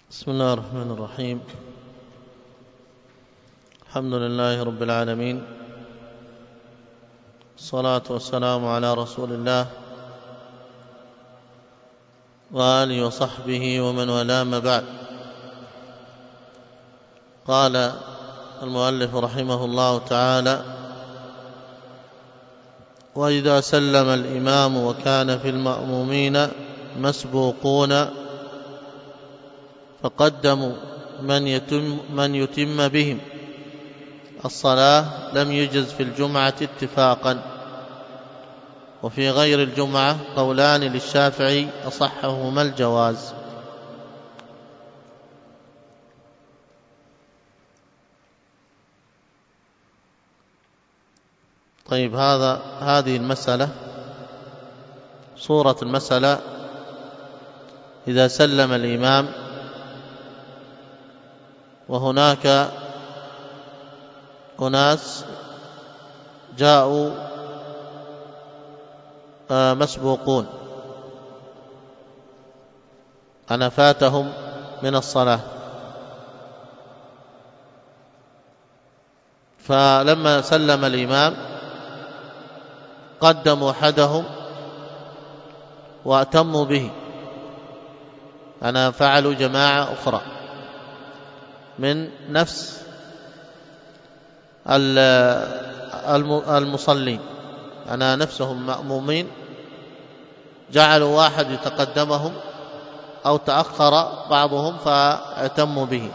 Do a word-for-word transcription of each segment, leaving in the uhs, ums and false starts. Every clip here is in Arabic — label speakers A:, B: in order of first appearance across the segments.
A: بسم الله الرحمن الرحيم. الحمد لله رب العالمين، الصلاة والسلام على رسول الله وآله وصحبه ومن والاه، ما بعد. قال المؤلف رحمه الله تعالى: وإذا سلم الإمام وكان في المأمومين مسبوقون فقدموا من يتم, من يتم بهم الصلاة لم يجز في الجمعة اتفاقا. وفي غير الجمعة قولان للشافعي أصحهما الجواز. طيب، هذا هذه المسألة، صورة المسألة: إذا سلم الإمام وهناك أناس جاءوا مسبوقون، أنا فاتهم من الصلاة، فلما سلم الإمام قدموا أحدهم وأتموا به، أنا فعلوا جماعة أخرى من نفس المصلين، أنا نفسهم مأمومين، جعلوا واحد يتقدمهم أو تأخر بعضهم فأتموا به،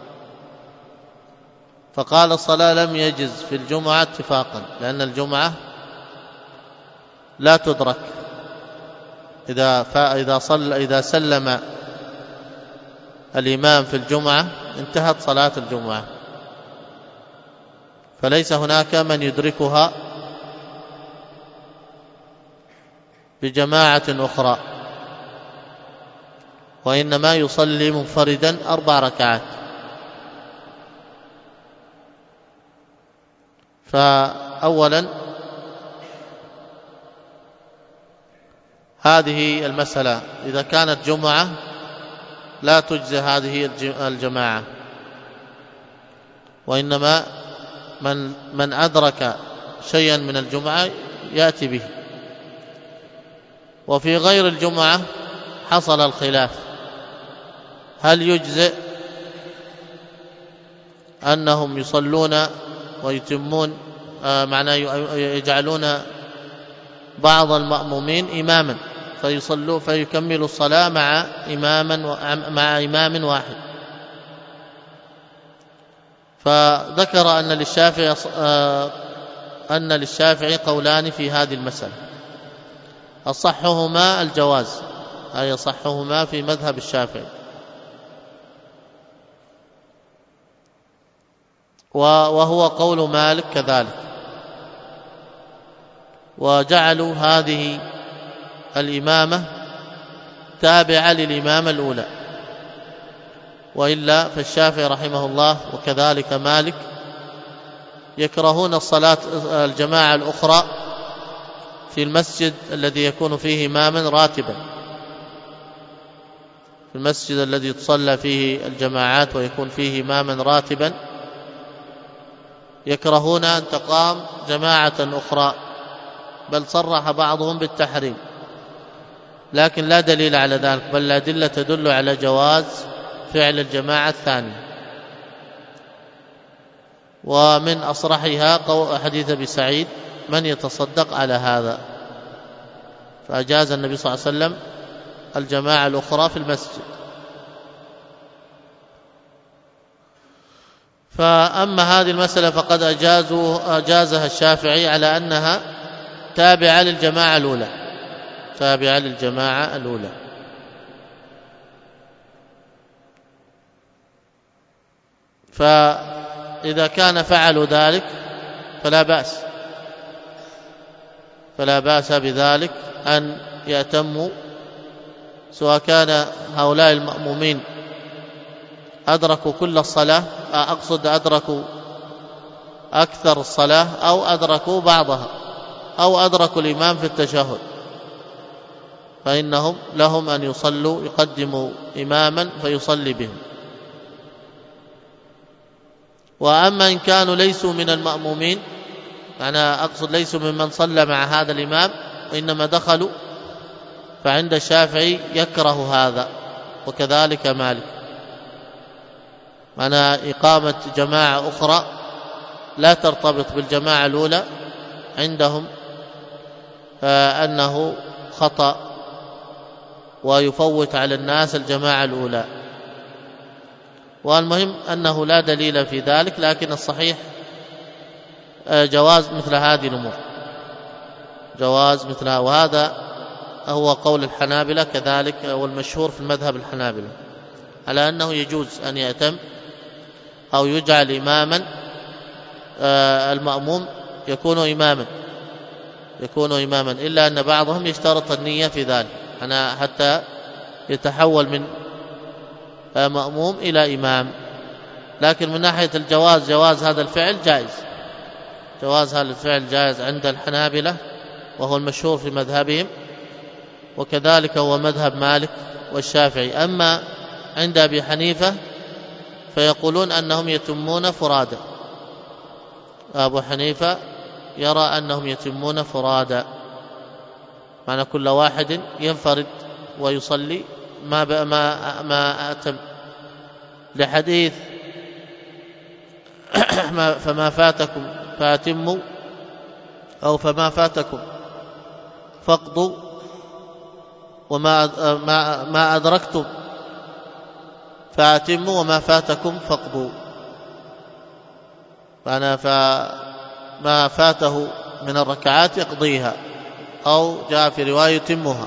A: فقال الصلاة لم يجز في الجمعة اتفاقا، لأن الجمعة لا تدرك. إذا فإذا صلى إذا سلم الإمام في الجمعة انتهت صلاة الجمعة، فليس هناك من يدركها بجماعة أخرى، وإنما يصلي منفردا أربع ركعات. فأولا هذه المسألة إذا كانت جمعة لا تجزي هذه الجماعة، وإنما من من أدرك شيئا من الجمعة يأتي به. وفي غير الجمعة حصل الخلاف: هل يجزئ أنهم يصلون ويتمون، آه معناه يجعلون بعض المأمومين إماما فيصلوا فيكملوا الصلاة مع إماما مع إمام واحد؟ فذكر أن للشافعي أن للشافعي قولان في هذه المسألة، أصحهما الجواز، أي أصحهما في مذهب الشافعي، وهو قول مالك كذلك. وجعلوا هذه الإمامة تابعة للإمامة الأولى، وإلا فالشافعي رحمه الله وكذلك مالك يكرهون الصلاة الجماعة الأخرى في المسجد الذي يكون فيه إماما راتبا، في المسجد الذي تصلى فيه الجماعات ويكون فيه إماما راتبا يكرهون أن تقام جماعة أخرى، بل صرح بعضهم بالتحريم، لكن لا دليل على ذلك، بل الأدلة تدل على جواز فعل الجماعة الثانية. ومن أصرحها حديث أبي سعيد: من يتصدق على هذا؟ فأجاز النبي صلى الله عليه وسلم الجماعة الأخرى في المسجد. فأما هذه المسألة فقد أجازوا أجازها الشافعي على أنها تابعة للجماعة الأولى، تابعة للجماعة الأولى. فإذا كان فعلوا ذلك فلا بأس فلا بأس بذلك أن يأتموا، سواء كان هؤلاء المأمومين أدركوا كل الصلاة، أقصد أدركوا أكثر الصلاة، أو أدركوا بعضها، أو أدركوا الإمام في التشهد، فإنهم لهم أن يصلوا يقدموا إماما فيصلي بهم. وأما إن كانوا ليسوا من المأمومين، أنا أقصد ليسوا ممن صلى مع هذا الإمام وإنما دخلوا، فعند الشافعي يكره هذا وكذلك مالك، معنى إقامة جماعة أخرى لا ترتبط بالجماعة الأولى عندهم فأنه خطأ ويفوت على الناس الجماعة الأولى. والمهم أنه لا دليل في ذلك، لكن الصحيح جواز مثل هذه الأمور، جواز مثلها، وهذا هو قول الحنابلة كذلك والمشهور في المذهب الحنابلة على أنه يجوز أن يأتم أو يجعل إماما المأموم يكون إماما يكون إماما إلا أن بعضهم يشترط النية في ذلك، أنا حتى يتحول من مأموم إلى إمام. لكن من ناحية الجواز، جواز هذا الفعل جائز، جواز هذا الفعل جائز عند الحنابلة وهو المشهور في مذهبهم، وكذلك هو مذهب مالك والشافعي. أما عند أبي حنيفة فيقولون أنهم يتمون فرادا، أبو حنيفة يرى أنهم يتمون فرادا، معنى كل واحد ينفرد ويصلي ما ما ما أتم، لحديث فما فاتكم فاتموا أو فما فاتكم فاقضوا وما ما ما أدركتم فاتموا وما فاتكم فاقضوا، فأنا فما فاته من الركعات يقضيها، أو جاء في رواية يتمها،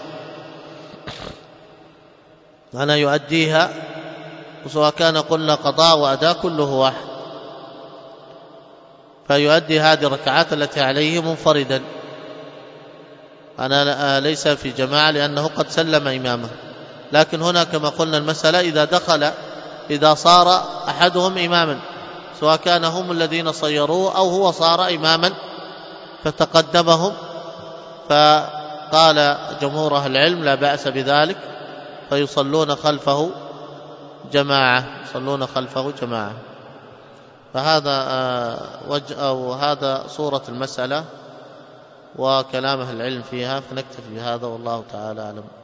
A: أنا يؤديها، وسواء كان قلنا قضاء وأداء كله واحد، فيؤدي هذه الركعات التي عليه منفردا، أنا ليس في جماعة لأنه قد سلم إمامه. لكن هنا كما قلنا المسألة إذا دخل إذا صار أحدهم إماما، سواء كان هم الذين صيروه أو هو صار إماما فتقدمهم، فقال جمهور أهل العلم لا بأس بذلك، فيصلون خلفه جماعة يصلون خلفه جماعة. فهذا وجه أو هذا صورة المسألة وكلام أهل العلم فيها، فنكتفي بهذا والله تعالى أعلم.